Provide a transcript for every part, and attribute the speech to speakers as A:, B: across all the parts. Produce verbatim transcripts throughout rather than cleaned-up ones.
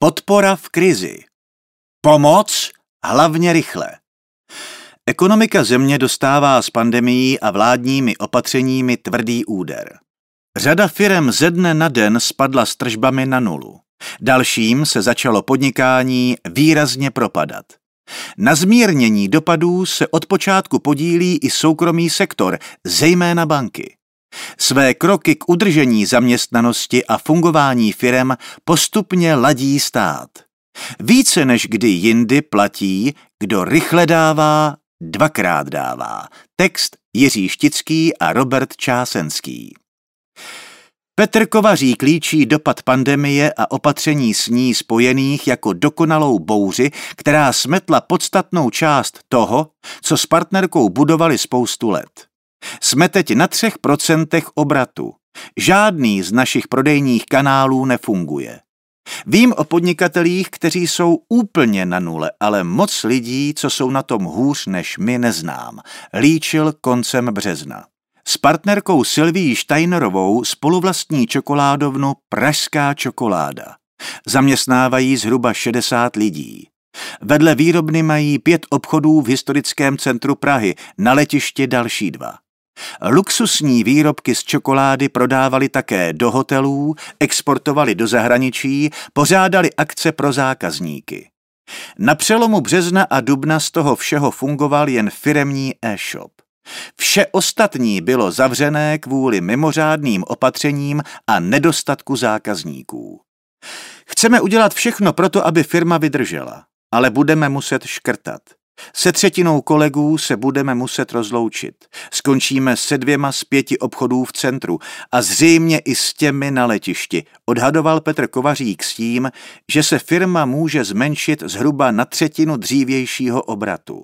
A: Podpora v krizi. Pomoc hlavně rychle. Ekonomika země dostává s pandemií a vládními opatřeními tvrdý úder. Řada firem ze dne na den spadla s tržbami na nulu. Dalším se začalo podnikání výrazně propadat. Na zmírnění dopadů se od počátku podílí i soukromý sektor, zejména banky. Své kroky k udržení zaměstnanosti a fungování firem postupně ladí stát. Více než kdy jindy platí, kdo rychle dává, dvakrát dává. Text Jiří Štický a Robert Čásenský. Petr Kovařík líčí dopad pandemie a opatření s ní spojených jako dokonalou bouři, která smetla podstatnou část toho, co s partnerkou budovali spoustu let. Jsme teď na třech procentech obratu. Žádný z našich prodejních kanálů nefunguje. Vím o podnikatelích, kteří jsou úplně na nule, ale moc lidí, co jsou na tom hůř než my, neznám. Líčil koncem března. S partnerkou Silvií Steinerovou spoluvlastní čokoládovnu Pražská čokoláda. Zaměstnávají zhruba šedesát lidí. Vedle výrobny mají pět obchodů v historickém centru Prahy, na letišti další dva. Luxusní výrobky z čokolády prodávali také do hotelů, exportovali do zahraničí, pořádali akce pro zákazníky. Na přelomu března a dubna z toho všeho fungoval jen firemní e-shop. Vše ostatní bylo zavřené kvůli mimořádným opatřením a nedostatku zákazníků. Chceme udělat všechno proto, aby firma vydržela, ale budeme muset škrtat. Se třetinou kolegů se budeme muset rozloučit. Skončíme se dvěma z pěti obchodů v centru a zřejmě i s těmi na letišti, odhadoval Petr Kovařík s tím, že se firma může zmenšit zhruba na třetinu dřívějšího obratu.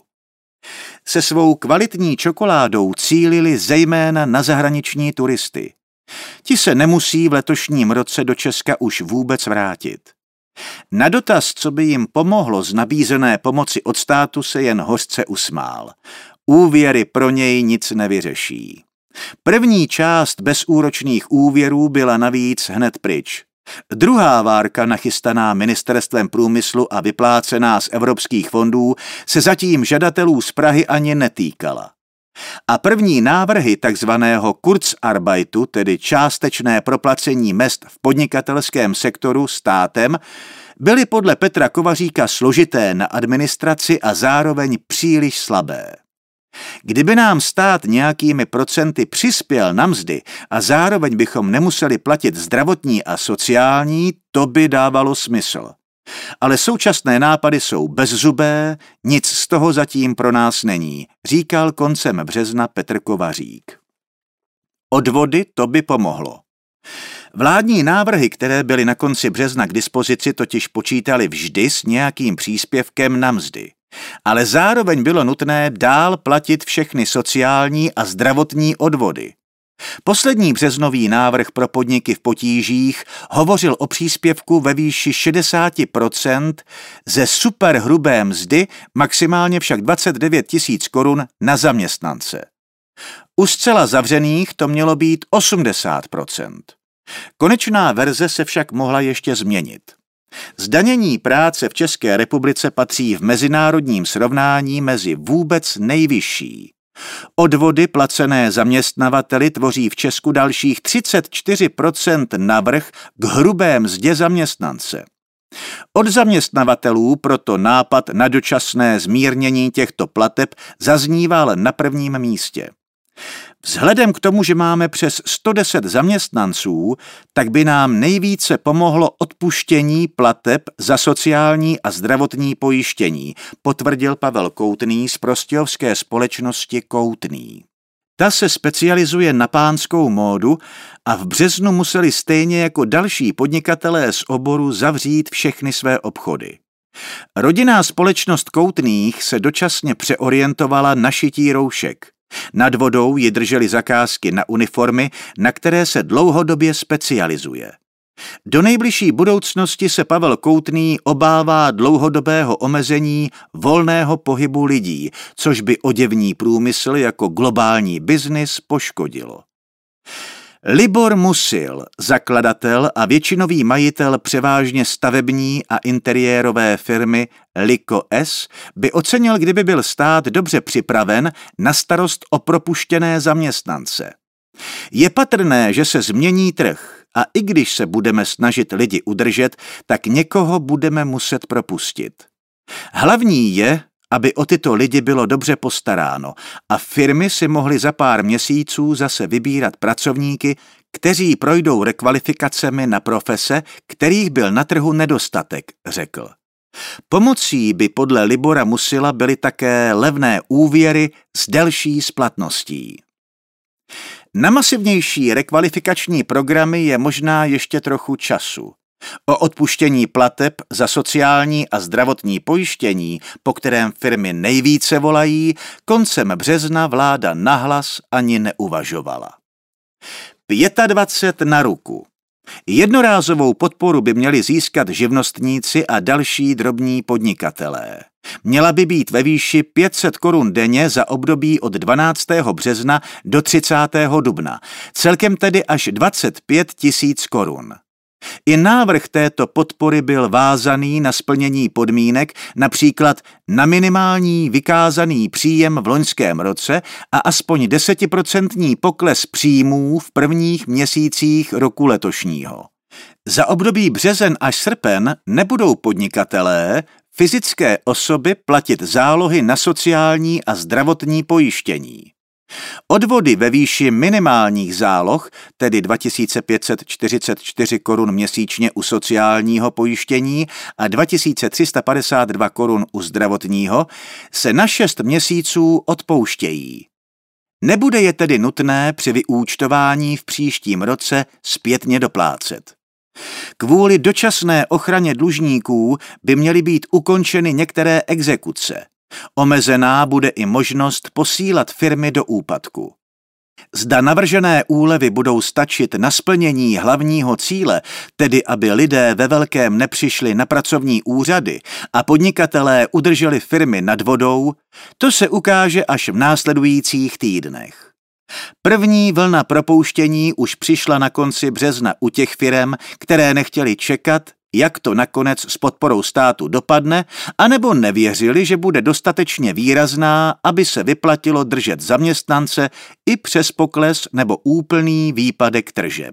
A: Se svou kvalitní čokoládou cílili zejména na zahraniční turisty. Ti se nemusí v letošním roce do Česka už vůbec vrátit. Na dotaz, co by jim pomohlo z nabízené pomoci od státu, se jen hořce usmál. Úvěry pro něj nic nevyřeší. První část bezúročných úvěrů byla navíc hned pryč. Druhá várka, nachystaná Ministerstvem průmyslu a vyplácená z evropských fondů, se zatím žadatelů z Prahy ani netýkala. A první návrhy takzvaného Kurzarbeitu, tedy částečné proplacení mezd v podnikatelském sektoru státem, byly podle Petra Kovaříka složité na administraci a zároveň příliš slabé. Kdyby nám stát nějakými procenty přispěl na mzdy a zároveň bychom nemuseli platit zdravotní a sociální, to by dávalo smysl. Ale současné nápady jsou bezzubé, nic z toho zatím pro nás není, říkal koncem března Petr Kovařík. Odvody to by pomohlo. Vládní návrhy, které byly na konci března k dispozici, totiž počítaly vždy s nějakým příspěvkem na mzdy. Ale zároveň bylo nutné dál platit všechny sociální a zdravotní odvody. Poslední březnový návrh pro podniky v potížích hovořil o příspěvku ve výši šedesát procent ze superhrubé mzdy, maximálně však dvacet devět tisíc korun na zaměstnance. U zcela zavřených to mělo být osmdesát procent. Konečná verze se však mohla ještě změnit. Zdanění práce v České republice patří v mezinárodním srovnání mezi vůbec nejvyšší. Odvody placené zaměstnavateli tvoří v Česku dalších třicet čtyři procent navrch k hrubé mzdě zaměstnance. Od zaměstnavatelů proto nápad na dočasné zmírnění těchto plateb zazníval na prvním místě. Vzhledem k tomu, že máme přes sto deset zaměstnanců, tak by nám nejvíce pomohlo odpuštění plateb za sociální a zdravotní pojištění, potvrdil Pavel Koutný z prostějovské společnosti Koutný. Ta se specializuje na pánskou módu a v březnu museli stejně jako další podnikatelé z oboru zavřít všechny své obchody. Rodinná společnost Koutných se dočasně přeorientovala na šití roušek. Nad vodou ji držely zakázky na uniformy, na které se dlouhodobě specializuje. Do nejbližší budoucnosti se Pavel Koutný obává dlouhodobého omezení volného pohybu lidí, což by oděvní průmysl jako globální biznis poškodilo. Libor Musil, zakladatel a většinový majitel převážně stavební a interiérové firmy Liko S, by ocenil, kdyby byl stát dobře připraven na starost o propuštěné zaměstnance. Je patrné, že se změní trh a i když se budeme snažit lidi udržet, tak někoho budeme muset propustit. Hlavní je, aby o tyto lidi bylo dobře postaráno a firmy si mohly za pár měsíců zase vybírat pracovníky, kteří projdou rekvalifikacemi na profese, kterých byl na trhu nedostatek, řekl. Pomocí by podle Libora Musila byly také levné úvěry s delší splatností. Na masivnější rekvalifikační programy je možná ještě trochu času. O odpuštění plateb za sociální a zdravotní pojištění, po kterém firmy nejvíce volají, koncem března vláda nahlas ani neuvažovala. dvacet pět na ruku. Jednorázovou podporu by měli získat živnostníci a další drobní podnikatelé. Měla by být ve výši pět set korun denně za období od dvanáctého března do třicátého dubna, celkem tedy až dvacet pět tisíc korun. I návrh této podpory byl vázaný na splnění podmínek, například na minimální vykázaný příjem v loňském roce a aspoň desetiprocentní pokles příjmů v prvních měsících roku letošního. Za období březen až srpen nebudou podnikatelé, fyzické osoby platit zálohy na sociální a zdravotní pojištění. Odvody ve výši minimálních záloh, tedy dva tisíce pět set čtyřicet čtyři korun měsíčně u sociálního pojištění a dva tisíce tři sta padesát dva korun u zdravotního, se na šest měsíců odpouštějí. Nebude je tedy nutné při vyúčtování v příštím roce zpětně doplácet. Kvůli dočasné ochraně dlužníků by měly být ukončeny některé exekuce. Omezená bude i možnost posílat firmy do úpadku. Zda navržené úlevy budou stačit na splnění hlavního cíle, tedy aby lidé ve velkém nepřišli na pracovní úřady a podnikatelé udrželi firmy nad vodou, to se ukáže až v následujících týdnech. První vlna propouštění už přišla na konci března u těch firem, které nechtěli čekat, jak to nakonec s podporou státu dopadne, anebo nevěřili, že bude dostatečně výrazná, aby se vyplatilo držet zaměstnance i přes pokles nebo úplný výpadek tržeb.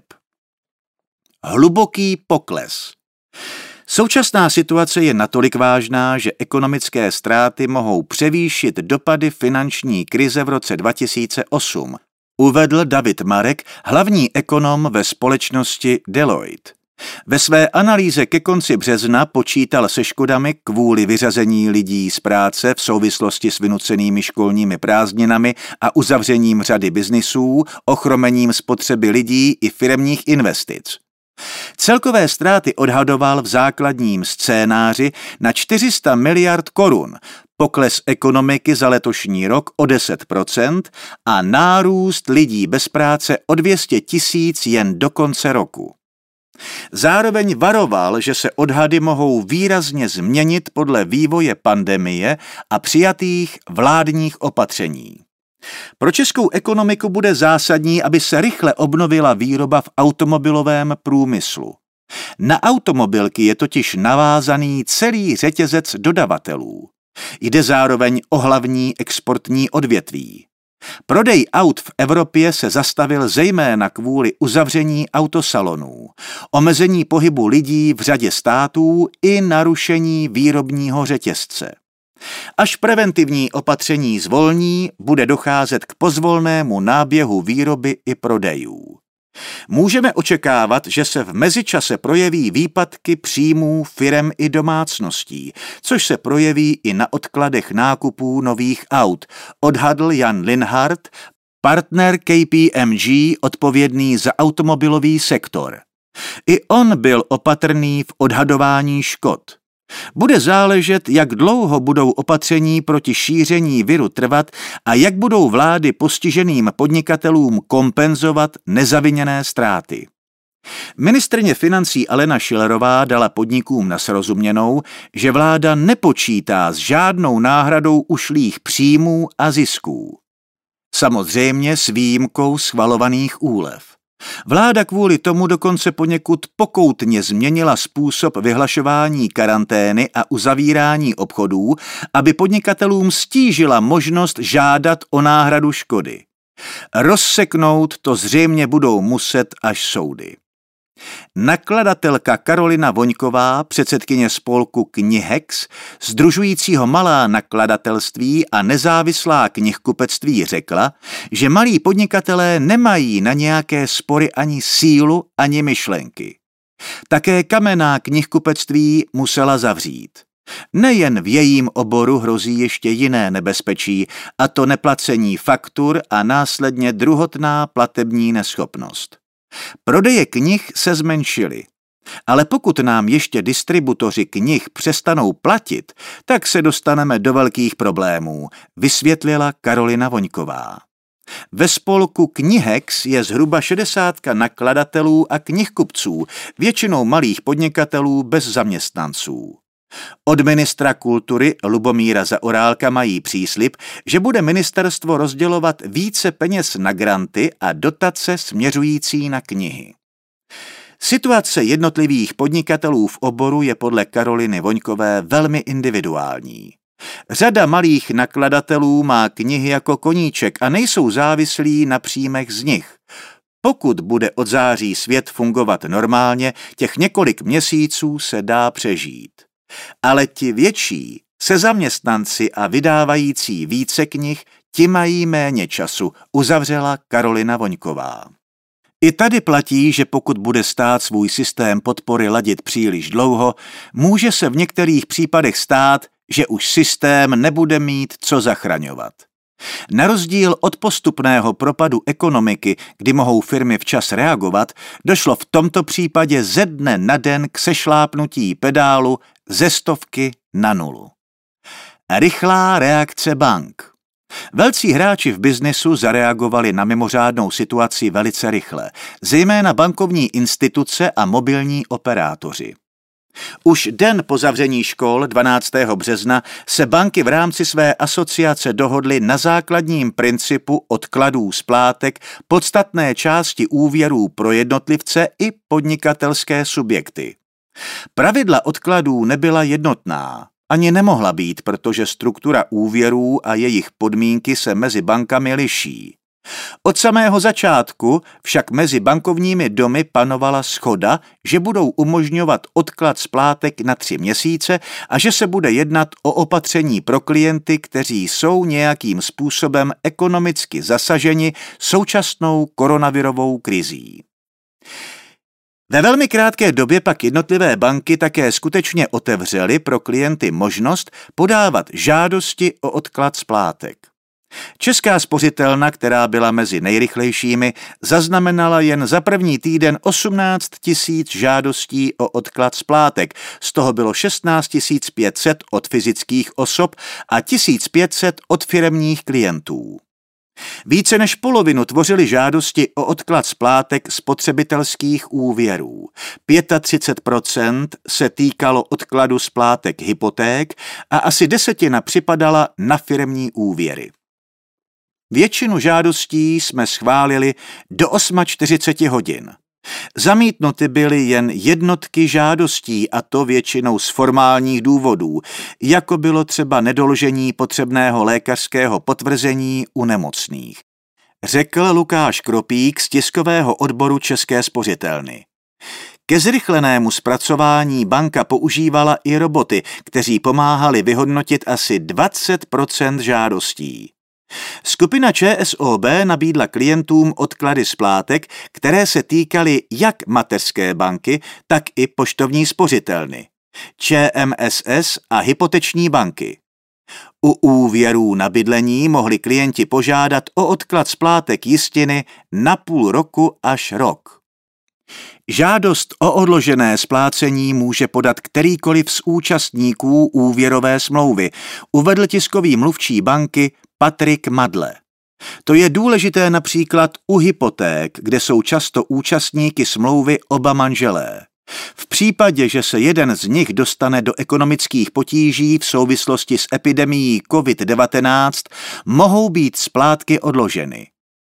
A: Hluboký pokles. Současná situace je natolik vážná, že ekonomické ztráty mohou převýšit dopady finanční krize v roce dva tisíce osm, uvedl David Marek, hlavní ekonom ve společnosti Deloitte. Ve své analýze ke konci března počítal se škodami kvůli vyřazení lidí z práce v souvislosti s vynucenými školními prázdninami a uzavřením řady biznisů, ochromením spotřeby lidí i firemních investic. Celkové ztráty odhadoval v základním scénáři na čtyři sta miliard korun, pokles ekonomiky za letošní rok o deset procent a nárůst lidí bez práce o dvě stě tisíc jen do konce roku. Zároveň varoval, že se odhady mohou výrazně změnit podle vývoje pandemie a přijatých vládních opatření. Pro českou ekonomiku bude zásadní, aby se rychle obnovila výroba v automobilovém průmyslu. Na automobilky je totiž navázaný celý řetězec dodavatelů. Jde zároveň o hlavní exportní odvětví. Prodej aut v Evropě se zastavil zejména kvůli uzavření autosalonů, omezení pohybu lidí v řadě států i narušení výrobního řetězce. Až preventivní opatření zvolní, bude docházet k pozvolnému náběhu výroby i prodejů. Můžeme očekávat, že se v mezičase projeví výpadky příjmů firem i domácností, což se projeví i na odkladech nákupů nových aut, odhadl Jan Linhart, partner K P M G odpovědný za automobilový sektor. I on byl opatrný v odhadování škod. Bude záležet, jak dlouho budou opatření proti šíření viru trvat a jak budou vlády postiženým podnikatelům kompenzovat nezaviněné ztráty. Ministryně financí Alena Schillerová dala podnikům na srozuměnou, že vláda nepočítá s žádnou náhradou ušlých příjmů a zisků. Samozřejmě s výjimkou schvalovaných úlev. Vláda kvůli tomu dokonce poněkud pokoutně změnila způsob vyhlašování karantény a uzavírání obchodů, aby podnikatelům stížila možnost žádat o náhradu škody. Rozseknout to zřejmě budou muset až soudy. Nakladatelka Karolina Voňková, předsedkyně spolku Knihex, sdružujícího malá nakladatelství a nezávislá knihkupectví, řekla, že malí podnikatelé nemají na nějaké spory ani sílu, ani myšlenky. Také kamenná knihkupectví musela zavřít. Nejen v jejím oboru hrozí ještě jiné nebezpečí, a to neplacení faktur a následně druhotná platební neschopnost. Prodeje knih se zmenšily, ale pokud nám ještě distributoři knih přestanou platit, tak se dostaneme do velkých problémů, vysvětlila Karolina Voňková. Ve spolku Knihex je zhruba šedesátka nakladatelů a knihkupců, většinou malých podnikatelů bez zaměstnanců. Od ministra kultury Lubomíra Zaorálka mají příslib, že bude ministerstvo rozdělovat více peněz na granty a dotace směřující na knihy. Situace jednotlivých podnikatelů v oboru je podle Karoliny Voňkové velmi individuální. Řada malých nakladatelů má knihy jako koníček a nejsou závislí na příjmech z nich. Pokud bude od září svět fungovat normálně, těch několik měsíců se dá přežít. Ale ti větší, se zaměstnanci a vydávající více knih, ti mají méně času, uzavřela Karolina Voňková. I tady platí, že pokud bude stát svůj systém podpory ladit příliš dlouho, může se v některých případech stát, že už systém nebude mít co zachraňovat. Na rozdíl od postupného propadu ekonomiky, kdy mohou firmy včas reagovat, došlo v tomto případě ze dne na den k sešlápnutí pedálu ze stovky na nulu. Rychlá reakce bank. Velcí hráči v biznesu zareagovali na mimořádnou situaci velice rychle, zejména bankovní instituce a mobilní operátoři. Už den po zavření škol dvanáctého března se banky v rámci své asociace dohodly na základním principu odkladů splátek podstatné části úvěrů pro jednotlivce i podnikatelské subjekty. Pravidla odkladů nebyla jednotná, ani nemohla být, protože struktura úvěrů a jejich podmínky se mezi bankami liší. Od samého začátku však mezi bankovními domy panovala shoda, že budou umožňovat odklad splátek na tři měsíce a že se bude jednat o opatření pro klienty, kteří jsou nějakým způsobem ekonomicky zasaženi současnou koronavirovou krizí. Ve velmi krátké době pak jednotlivé banky také skutečně otevřely pro klienty možnost podávat žádosti o odklad splátek. Česká spořitelna, která byla mezi nejrychlejšími, zaznamenala jen za první týden osmnáct tisíc žádostí o odklad splátek, z toho bylo šestnáct tisíc pět set od fyzických osob a tisíc pět set od firemních klientů. Více než polovinu tvořily žádosti o odklad splátek spotřebitelských úvěrů. třicet pět procent se týkalo odkladu splátek hypoték a asi desetina připadala na firemní úvěry. Většinu žádostí jsme schválili do čtyřicet osm hodin. Zamítnuty byly jen jednotky žádostí, a to většinou z formálních důvodů, jako bylo třeba nedoložení potřebného lékařského potvrzení u nemocných. Řekl Lukáš Kropík z tiskového odboru České spořitelny. Ke zrychlenému zpracování banka používala i roboty, kteří pomáhali vyhodnotit asi dvacet procent žádostí. Skupina ČSOB nabídla klientům odklady splátek, které se týkaly jak mateřské banky, tak i poštovní spořitelny, ČMSS a hypoteční banky. U úvěrů na bydlení mohli klienti požádat o odklad splátek jistiny na půl roku až rok. Žádost o odložené splácení může podat kterýkoliv z účastníků úvěrové smlouvy, uvedl tiskový mluvčí banky Patrik Madle. To je důležité například u hypoték, kde jsou často účastníky smlouvy oba manželé. V případě, že se jeden z nich dostane do ekonomických potíží v souvislosti s epidemií covid devatenáct, mohou být splátky odloženy.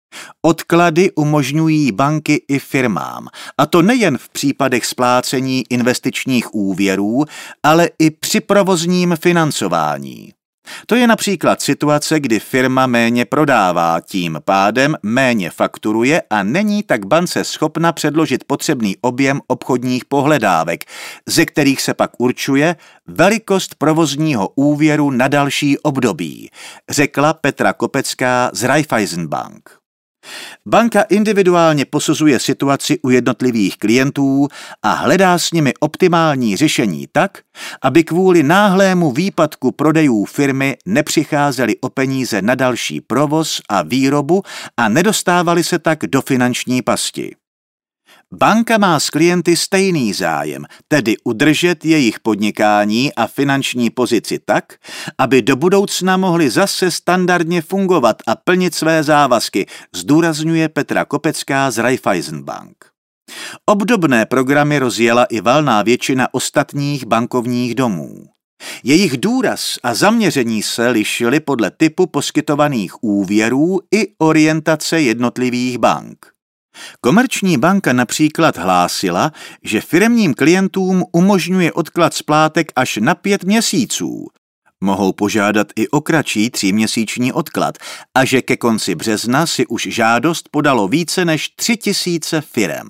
A: Odklady umožňují banky i firmám, a to nejen v případech splácení investičních úvěrů, ale i při provozním financování. To je například situace, kdy firma méně prodává, tím pádem méně fakturuje a není tak bance schopna předložit potřebný objem obchodních pohledávek, ze kterých se pak určuje velikost provozního úvěru na další období, řekla Petra Kopecká z Raiffeisenbank. Banka individuálně posuzuje situaci u jednotlivých klientů a hledá s nimi optimální řešení tak, aby kvůli náhlému výpadku prodejů firmy nepřicházeli o peníze na další provoz a výrobu a nedostávali se tak do finanční pasti. Banka má s klienty stejný zájem, tedy udržet jejich podnikání a finanční pozici tak, aby do budoucna mohli zase standardně fungovat a plnit své závazky, zdůrazňuje Petra Kopecká z Raiffeisenbank. Obdobné programy rozjela i valná většina ostatních bankovních domů. Jejich důraz a zaměření se lišily podle typu poskytovaných úvěrů i orientace jednotlivých bank. Komerční banka například hlásila, že firemním klientům umožňuje odklad splátek až na pět měsíců. Mohou požádat i o kratší tříměsíční odklad a že ke konci března si už žádost podalo více než tři tisíce firem.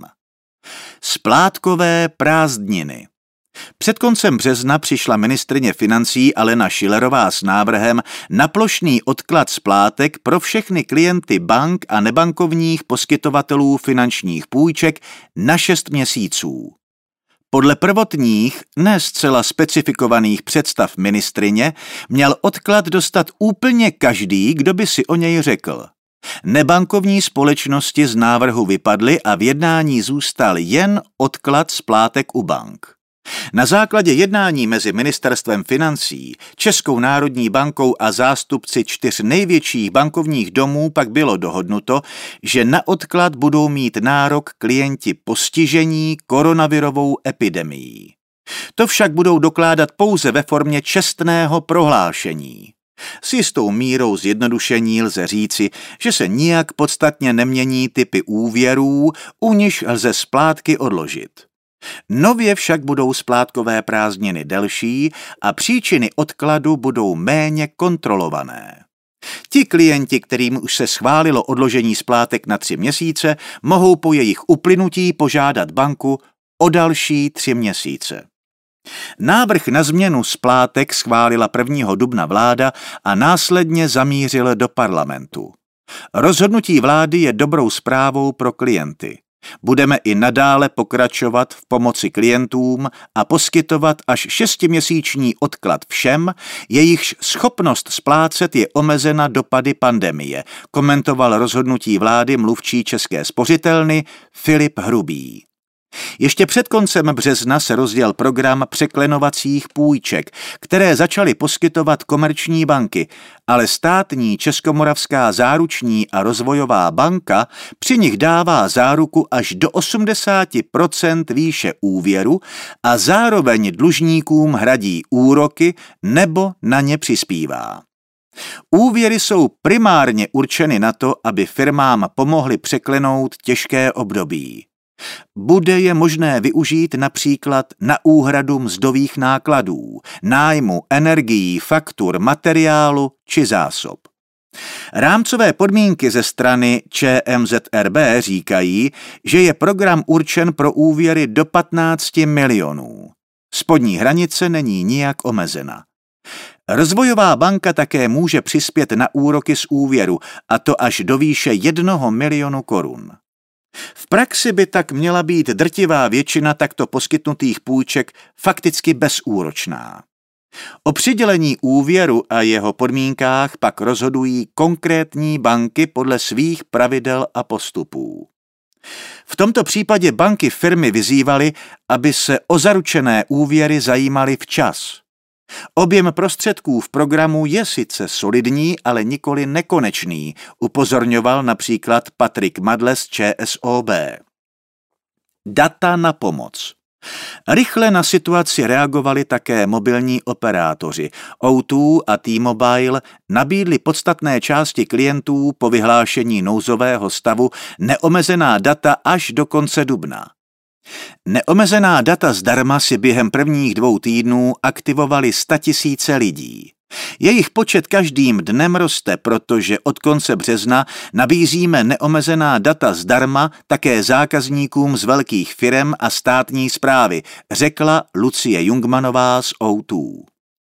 A: Splátkové prázdniny. Před koncem března přišla ministryně financí Alena Schillerová s návrhem na plošný odklad splátek pro všechny klienty bank a nebankovních poskytovatelů finančních půjček na šest měsíců. Podle prvotních, ne zcela specifikovaných představ ministryně, měl odklad dostat úplně každý, kdo by si o něj řekl. Nebankovní společnosti z návrhu vypadly a v jednání zůstal jen odklad splátek u bank. Na základě jednání mezi Ministerstvem financí, Českou národní bankou a zástupci čtyř největších bankovních domů pak bylo dohodnuto, že na odklad budou mít nárok klienti postižení koronavirovou epidemií. To však budou dokládat pouze ve formě čestného prohlášení. S jistou mírou zjednodušení lze říci, že se nijak podstatně nemění typy úvěrů, u nichž lze splátky odložit. Nově však budou splátkové prázdniny delší a příčiny odkladu budou méně kontrolované. Ti klienti, kterým už se schválilo odložení splátek na tři měsíce, mohou po jejich uplynutí požádat banku o další tři měsíce. Návrh na změnu splátek schválila prvního dubna vláda a následně zamířil do parlamentu. Rozhodnutí vlády je dobrou zprávou pro klienty. Budeme i nadále pokračovat v pomoci klientům a poskytovat až šestiměsíční odklad všem, jejichž schopnost splácet je omezena dopady pandemie, komentoval rozhodnutí vlády mluvčí České spořitelny Filip Hrubý. Ještě před koncem března se rozjel program překlenovacích půjček, které začaly poskytovat komerční banky, ale státní Českomoravská záruční a rozvojová banka při nich dává záruku až do osmdesát procent výše úvěru a zároveň dlužníkům hradí úroky nebo na ně přispívá. Úvěry jsou primárně určeny na to, aby firmám pomohly překlenout těžké období. Bude je možné využít například na úhradu mzdových nákladů, nájmu, energií, faktur, materiálu či zásob. Rámcové podmínky ze strany ČMZRB říkají, že je program určen pro úvěry do patnácti milionů. Spodní hranice není nijak omezena. Rozvojová banka také může přispět na úroky z úvěru, a to až do výše jednoho milionu korun. V praxi by tak měla být drtivá většina takto poskytnutých půjček fakticky bezúročná. O přidělení úvěru a jeho podmínkách pak rozhodují konkrétní banky podle svých pravidel a postupů. V tomto případě banky firmy vyzývaly, aby se o zaručené úvěry zajímaly včas. Objem prostředků v programu je sice solidní, ale nikoli nekonečný, upozorňoval například Patrik Madle z ČSOB. Data na pomoc. Rychle na situaci reagovali také mobilní operátoři. O dva a T-Mobile nabídli podstatné části klientů po vyhlášení nouzového stavu neomezená data až do konce dubna. Neomezená data zdarma si během prvních dvou týdnů aktivovali statisíce lidí. Jejich počet každým dnem roste, protože od konce března nabízíme neomezená data zdarma také zákazníkům z velkých firem a státní správy, řekla Lucie Jungmanová z O dva.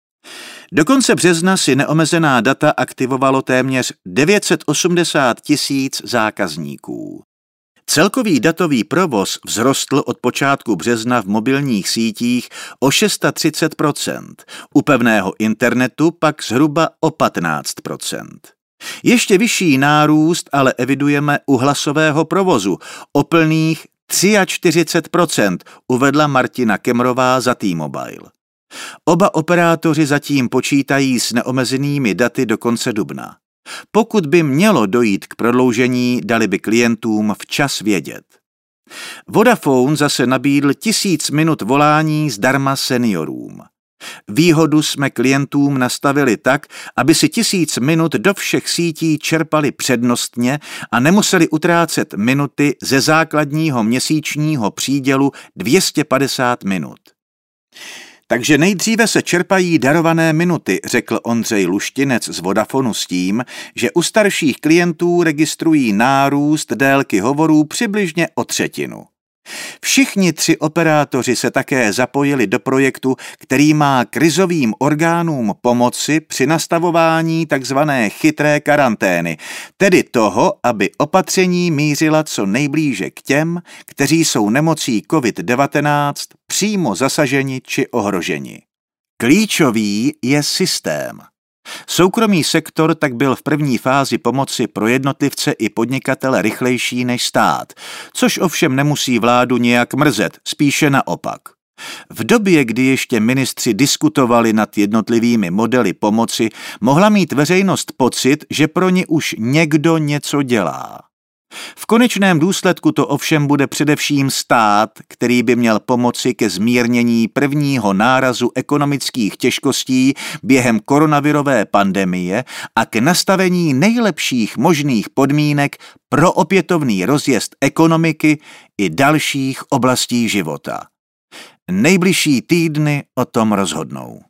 A: Do konce března si neomezená data aktivovalo téměř devět set osmdesát tisíc zákazníků. Celkový datový provoz vzrostl od počátku března v mobilních sítích o třicet šest procent, u pevného internetu pak zhruba o patnáct procent. Ještě vyšší nárůst ale evidujeme u hlasového provozu o plných čtyřicet tři procent, uvedla Martina Kemrová za T-Mobile. Oba operátoři zatím počítají s neomezenými daty do konce dubna. Pokud by mělo dojít k prodloužení, dali by klientům včas vědět. Vodafone zase nabídl tisíc minut volání zdarma seniorům. Výhodu jsme klientům nastavili tak, aby si tisíc minut do všech sítí čerpali přednostně a nemuseli utrácet minuty ze základního měsíčního přídělu dvě stě padesát minut. Takže nejdříve se čerpají darované minuty, řekl Ondřej Luštinec z Vodafonu s tím, že u starších klientů registrují nárůst délky hovorů přibližně o třetinu. Všichni tři operátoři se také zapojili do projektu, který má krizovým orgánům pomoci při nastavování tzv. Chytré karantény, tedy toho, aby opatření mířila co nejblíže k těm, kteří jsou nemocí covid devatenáct přímo zasaženi či ohroženi. Klíčový je systém. Soukromý sektor tak byl v první fázi pomoci pro jednotlivce i podnikatele rychlejší než stát, což ovšem nemusí vládu nějak mrzet, spíše naopak. V době, kdy ještě ministři diskutovali nad jednotlivými modely pomoci, mohla mít veřejnost pocit, že pro ně už někdo něco dělá. V konečném důsledku to ovšem bude především stát, který by měl pomoci ke zmírnění prvního nárazu ekonomických těžkostí během koronavirové pandemie a k nastavení nejlepších možných podmínek pro opětovný rozjezd ekonomiky i dalších oblastí života. Nejbližší týdny o tom rozhodnou.